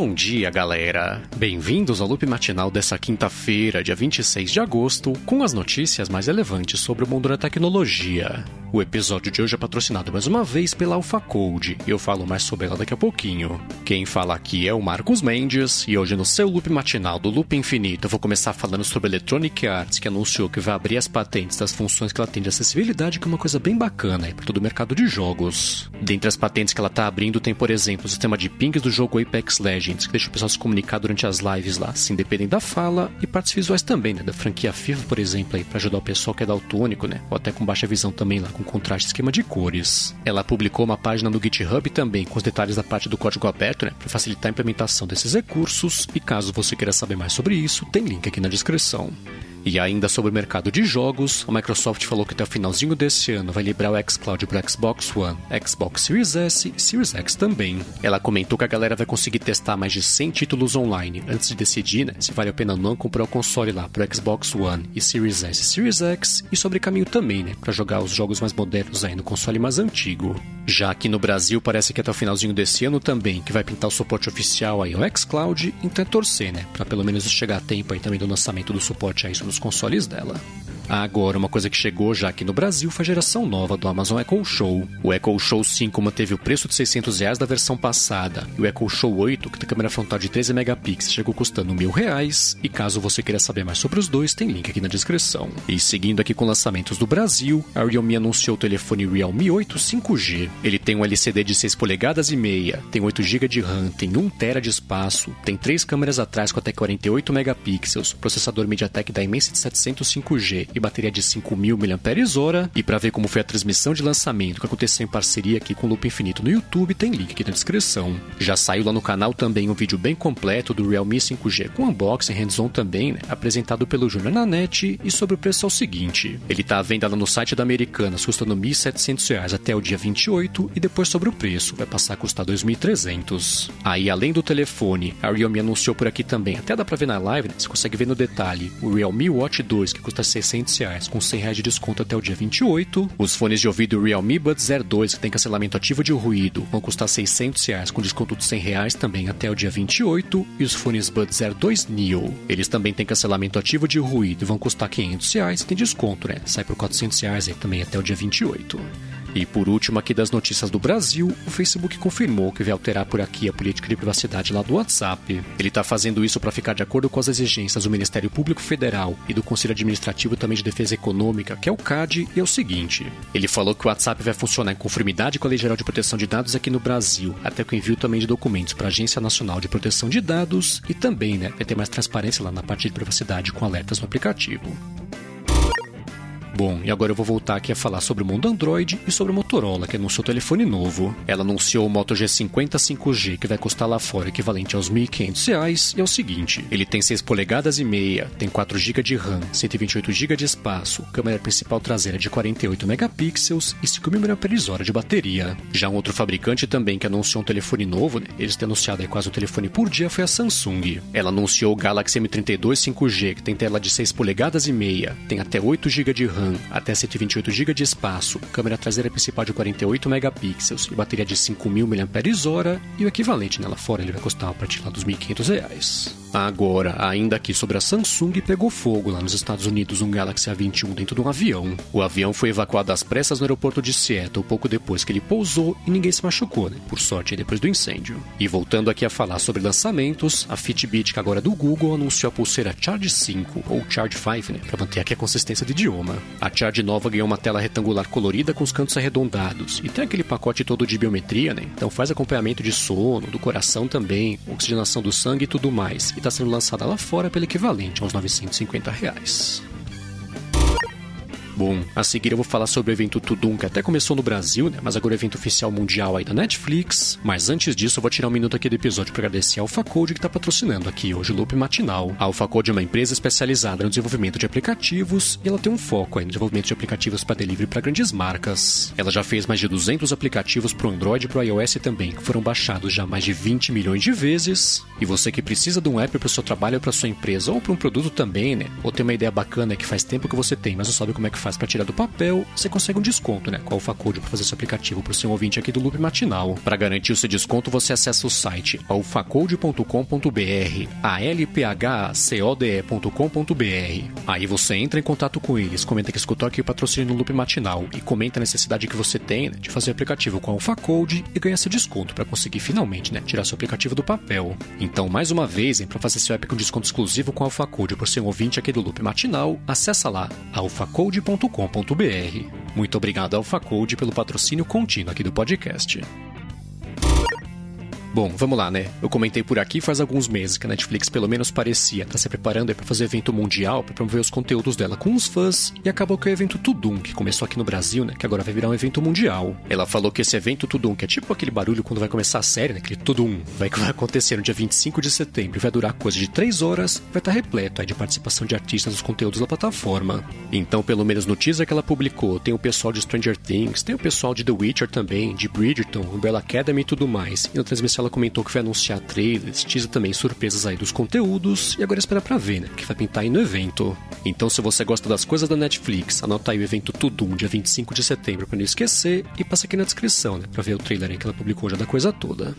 Bom dia, galera! Bem-vindos ao Loop Matinal dessa quinta-feira, dia 26 de agosto, com as notícias mais relevantes sobre o mundo da tecnologia. O episódio de hoje é patrocinado mais uma vez pela AlphaCode, e eu falo mais sobre ela daqui a pouquinho. Quem fala aqui é o Marcos Mendes, e hoje no seu Loop Matinal do Loop Infinito eu vou começar falando sobre a Electronic Arts, que anunciou que vai abrir as patentes das funções que ela tem de acessibilidade, que é uma coisa bem bacana para todo o mercado de jogos. Dentre as patentes que ela está abrindo tem, por exemplo, o sistema de pings do jogo Apex Legends, que deixa o pessoal se comunicar durante as lives lá, se independem da fala, e partes visuais também, da franquia FIFA, por exemplo, para ajudar o pessoal que é daltônico, ou até com baixa visão também lá, com contraste e esquema de cores. Ela publicou uma página no GitHub também, com os detalhes da parte do código aberto, para facilitar a implementação desses recursos, e caso você queira saber mais sobre isso, tem link aqui na descrição. E ainda sobre o mercado de jogos, a Microsoft falou que até o finalzinho desse ano vai liberar o xCloud para Xbox One, Xbox Series S e Series X também. Ela comentou que a galera vai conseguir testar mais de 100 títulos online antes de decidir se vale a pena ou não comprar o console lá para o Xbox One e Series S e Series X, e sobre caminho também, para jogar os jogos mais modernos aí no console mais antigo. Já aqui no Brasil, parece que até o finalzinho desse ano também, que vai pintar o suporte oficial aí ao xCloud, então é torcer, para pelo menos chegar a tempo aí também do lançamento do suporte a isso nos consoles dela. Agora, uma coisa que chegou já aqui no Brasil foi a geração nova do Amazon Echo Show. O Echo Show 5 manteve o preço de R$600 da versão passada, e o Echo Show 8, que tem câmera frontal de 13 megapixels, chegou custando R$1.000, e caso você queira saber mais sobre os dois, tem link aqui na descrição. E seguindo aqui com lançamentos do Brasil, a Realme anunciou o telefone Realme 8 5G. Ele tem um LCD de 6 polegadas e meia, tem 8 GB de RAM, tem 1 TB de espaço, tem 3 câmeras atrás com até 48 megapixels, processador MediaTek Dimensity 700 5G, e bateria de 5.000 mAh. E para ver como foi a transmissão de lançamento que aconteceu em parceria aqui com o Loop Infinito no YouTube, tem link aqui na descrição. Já saiu lá no canal também um vídeo bem completo do Realme 5G com unboxing hands-on também, apresentado pelo Júnior Nanete, e sobre o preço é o seguinte: ele tá à venda lá no site da Americanas custando R$1.700 até o dia 28, e depois sobre o preço vai passar a custar R$2.300. Aí, além do telefone, a Realme anunciou por aqui também, até dá pra ver na live, você consegue ver no detalhe, o Realme Watch 2, que custa R$600 com R$100 de desconto até o dia 28. Os fones de ouvido Realme Buds Air 2, que tem cancelamento ativo de ruído, vão custar R$600 com desconto de R$100 também até o dia 28. E os fones Buds Air 2 Neo, eles também têm cancelamento ativo de ruído e vão custar R$500 e tem desconto, sai por R$400 aí também até o dia 28. E por último, aqui das notícias do Brasil, o Facebook confirmou que vai alterar por aqui a política de privacidade lá do WhatsApp. Ele está fazendo isso para ficar de acordo com as exigências do Ministério Público Federal e do Conselho Administrativo também de Defesa Econômica, que é o CAD, e é o seguinte: ele falou que o WhatsApp vai funcionar em conformidade com a Lei Geral de Proteção de Dados aqui no Brasil, até com o envio também de documentos para a Agência Nacional de Proteção de Dados, e também vai ter mais transparência lá na parte de privacidade com alertas no aplicativo. Bom, e agora eu vou voltar aqui a falar sobre o mundo Android e sobre a Motorola, que anunciou o telefone novo. Ela anunciou o Moto G50 5G, que vai custar lá fora equivalente aos R$1.500, e é o seguinte: ele tem 6 polegadas e meia, tem 4 GB de RAM, 128 GB de espaço, câmera principal traseira de 48 megapixels e 5.000 mAh de bateria. Já um outro fabricante também que anunciou um telefone novo, eles têm anunciado aí quase um telefone por dia, foi a Samsung. Ela anunciou o Galaxy M32 5G, que tem tela de 6 polegadas e meia, tem até 8 GB de RAM, até 128 GB de espaço, câmera traseira principal de 48 megapixels e bateria de 5.000 mAh, e o equivalente lá fora ele vai custar a partir lá dos R$1.500. Agora, ainda aqui sobre a Samsung, pegou fogo lá nos Estados Unidos um Galaxy A21 dentro de um avião. O avião foi evacuado às pressas no aeroporto de Seattle pouco depois que ele pousou e ninguém se machucou, por sorte depois do incêndio. E voltando aqui a falar sobre lançamentos, a Fitbit, que agora é do Google, anunciou a pulseira Charge 5 ou Charge 5, para manter aqui a consistência de idioma. A Charge nova ganhou uma tela retangular colorida com os cantos arredondados e tem aquele pacote todo de biometria, então faz acompanhamento de sono, do coração também, oxigenação do sangue e tudo mais, e está sendo lançada lá fora pelo equivalente a uns R$950. Bom, a seguir eu vou falar sobre o evento Tudum, que até começou no Brasil, mas agora é o evento oficial mundial aí da Netflix. Mas antes disso, eu vou tirar um minuto aqui do episódio para agradecer a AlphaCode, que está patrocinando aqui hoje o Loop Matinal. A AlphaCode é uma empresa especializada no desenvolvimento de aplicativos e ela tem um foco aí no desenvolvimento de aplicativos para delivery para grandes marcas. Ela já fez mais de 200 aplicativos para o Android e para o iOS também, que foram baixados já mais de 20 milhões de vezes. E você que precisa de um app para o seu trabalho ou para sua empresa, ou para um produto também, ou tem uma ideia bacana que faz tempo que você tem, mas não sabe como é que faz faz para tirar do papel, você consegue um desconto, né? Com a Alphacode para fazer seu aplicativo para o seu ouvinte aqui do Loop Matinal. Para garantir o seu desconto, você acessa o site alphacode.com.br, alphacode.com.br. Aí você entra em contato com eles, comenta que escutou aqui o patrocínio no Loop Matinal e comenta a necessidade que você tem, né, de fazer o aplicativo com a Alphacode e ganhar seu desconto para conseguir finalmente, né, tirar seu aplicativo do papel. Então, mais uma vez, para fazer seu app com desconto exclusivo com a Alphacode por ser um ouvinte aqui do Loop Matinal, acessa lá alphacode.com.br. Muito obrigado ao Alphacode pelo patrocínio contínuo aqui do podcast. Bom, vamos lá, né? Eu comentei por aqui faz alguns meses que a Netflix pelo menos parecia estar se preparando para fazer evento mundial para promover os conteúdos dela com os fãs, e acabou que o evento Tudum, que começou aqui no Brasil, né, que agora vai virar um evento mundial. Ela falou que esse evento Tudum, que é tipo aquele barulho quando vai começar a série, né, aquele Tudum, vai acontecer no dia 25 de setembro e vai durar coisa de 3 horas, vai estar repleto aí de participação de artistas dos conteúdos da plataforma. Então, pelo menos no teaser que ela publicou, tem o pessoal de Stranger Things, tem o pessoal de The Witcher também, de Bridgerton, Umbrella Academy e tudo mais. E na transmissão ela comentou que vai anunciar trailers, teaser também surpresas aí dos conteúdos, e agora espera pra ver, né, que vai pintar aí no evento. Então, se você gosta das coisas da Netflix, anota aí o evento Tudum, dia 25 de setembro, pra não esquecer, e passa aqui na descrição, né, pra ver o trailer aí que ela publicou já da coisa toda.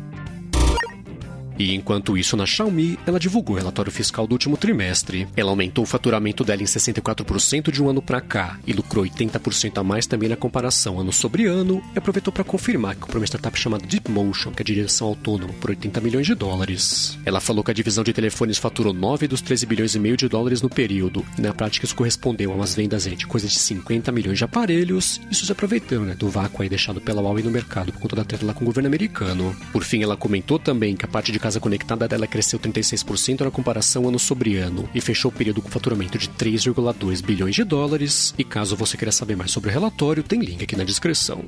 E enquanto isso, na Xiaomi, ela divulgou o relatório fiscal do último trimestre. Ela aumentou o faturamento dela em 64% de um ano para cá e lucrou 80% a mais também na comparação ano sobre ano, e aproveitou para confirmar que comprou uma startup chamada DeepMotion, que é a direção autônoma, por 80 milhões de dólares. Ela falou que a divisão de telefones faturou 9 dos 13 bilhões e meio de dólares no período, e na prática isso correspondeu a umas vendas de coisa de 50 milhões de aparelhos, isso se aproveitando, né, do vácuo aí deixado pela Huawei no mercado por conta da treta lá com o governo americano. Por fim, ela comentou também que a parte de casa conectada dela cresceu 36% na comparação ano sobre ano e fechou o período com faturamento de 3,2 bilhões de dólares. E caso você queira saber mais sobre o relatório, tem link aqui na descrição.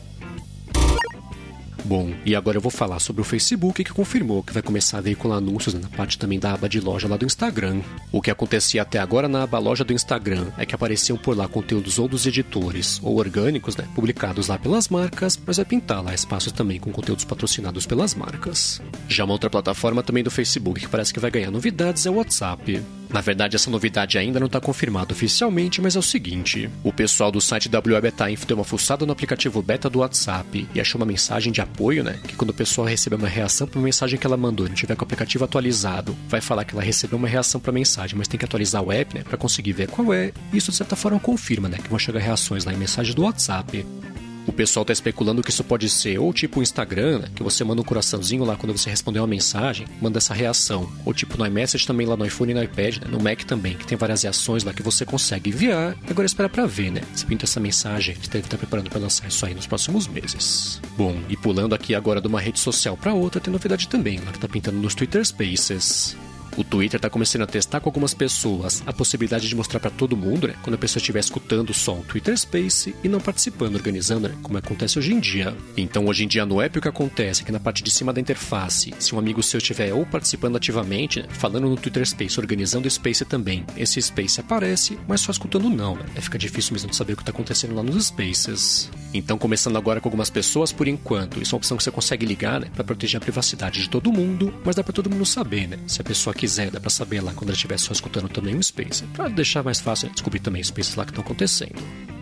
Bom, e agora eu vou falar sobre o Facebook, que confirmou que vai começar a veicular anúncios na parte também da aba de loja lá do Instagram. O que acontecia até agora na aba loja do Instagram é que apareciam por lá conteúdos ou dos editores ou orgânicos, né, publicados lá pelas marcas, mas vai pintar lá espaços também com conteúdos patrocinados pelas marcas. Já uma outra plataforma também do Facebook que parece que vai ganhar novidades é o WhatsApp. Na verdade, essa novidade ainda não está confirmada oficialmente, mas é o seguinte: o pessoal do site WE Beta Info deu uma fuçada no aplicativo beta do WhatsApp e achou uma mensagem de apoio, né? Que quando o pessoal receber uma reação para uma mensagem que ela mandou e não tiver com o aplicativo atualizado, vai falar que ela recebeu uma reação para a mensagem, mas tem que atualizar o app, né? Para conseguir ver qual é. E isso, de certa forma, confirma, né? Que vão chegar reações lá em mensagem do WhatsApp. O pessoal está especulando que isso pode ser ou tipo o Instagram, né, que você manda um coraçãozinho lá quando você respondeu uma mensagem, manda essa reação. Ou tipo no iMessage também lá no iPhone e no iPad, né, no Mac também, que tem várias reações lá que você consegue enviar. Agora espera pra ver, né? Se pinta essa mensagem, a gente deve estar preparando para lançar isso aí nos próximos meses. Bom, e pulando aqui agora de uma rede social para outra, tem novidade também, lá que tá pintando nos Twitter Spaces. O Twitter está começando a testar com algumas pessoas a possibilidade de mostrar para todo mundo, né, quando a pessoa estiver escutando só um Twitter Space e não participando, organizando, né, como acontece hoje em dia. Então, hoje em dia no app, o que acontece é que na parte de cima da interface, se um amigo seu estiver ou participando ativamente, né, falando no Twitter Space, organizando o Space também, esse Space aparece, mas só escutando não, né? Aí fica difícil mesmo de saber o que está acontecendo lá nos Spaces. Então, começando agora com algumas pessoas por enquanto, isso é uma opção que você consegue ligar, né, para proteger a privacidade de todo mundo, mas dá para todo mundo saber, né, se a pessoa quiser, dá pra saber lá quando ela estiver só escutando também um Space, pra deixar mais fácil descobrir também os Spaces lá que estão acontecendo.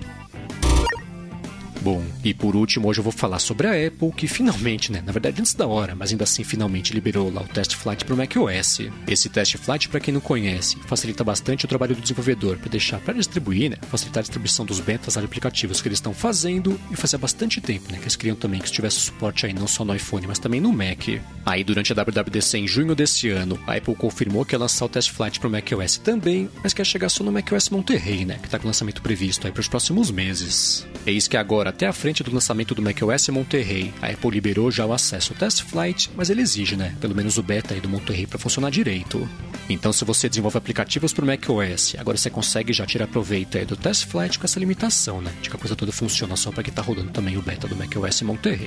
Bom, e por último, hoje eu vou falar sobre a Apple, que finalmente, né, na verdade antes da hora, mas ainda assim finalmente liberou lá o Test Flight para o macOS. Esse Test Flight, para quem não conhece, facilita bastante o trabalho do desenvolvedor para deixar para distribuir, né, facilitar a distribuição dos betas de aplicativos que eles estão fazendo, e fazia bastante tempo, né, que eles queriam também que tivesse suporte aí não só no iPhone, mas também no Mac. Aí durante a WWDC em junho desse ano, a Apple confirmou que ia lançar o Test Flight para o macOS também, mas quer chegar só no macOS Monterey, né, que está com lançamento previsto aí para os próximos meses. Eis que agora, até à frente do lançamento do macOS Monterey, a Apple liberou já o acesso ao Test Flight, mas ele exige, né, pelo menos o beta aí do Monterey para funcionar direito. Então, se você desenvolve aplicativos para o macOS, agora você consegue já tirar proveito aí do Test Flight com essa limitação, né, de que a coisa toda funciona só para quem está rodando também o beta do macOS Monterey.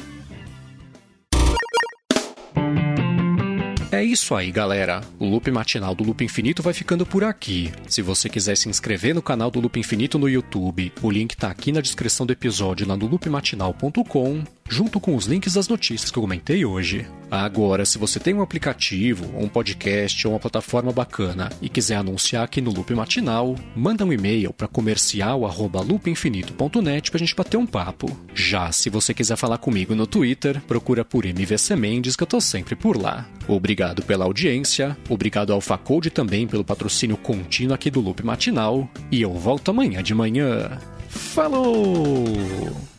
É isso aí, galera. O Loop Matinal do Loop Infinito vai ficando por aqui. Se você quiser se inscrever no canal do Loop Infinito no YouTube, o link tá aqui na descrição do episódio lá no loopmatinal.com. junto com os links das notícias que eu comentei hoje. Agora, se você tem um aplicativo, um podcast ou uma plataforma bacana e quiser anunciar aqui no Loop Matinal, manda um e-mail para comercial@loopinfinito.net pra gente bater um papo. Já se você quiser falar comigo no Twitter, procura por MVC Mendes que eu tô sempre por lá. Obrigado pela audiência, obrigado ao Facode também pelo patrocínio contínuo aqui do Loop Matinal, e eu volto amanhã de manhã. Falou!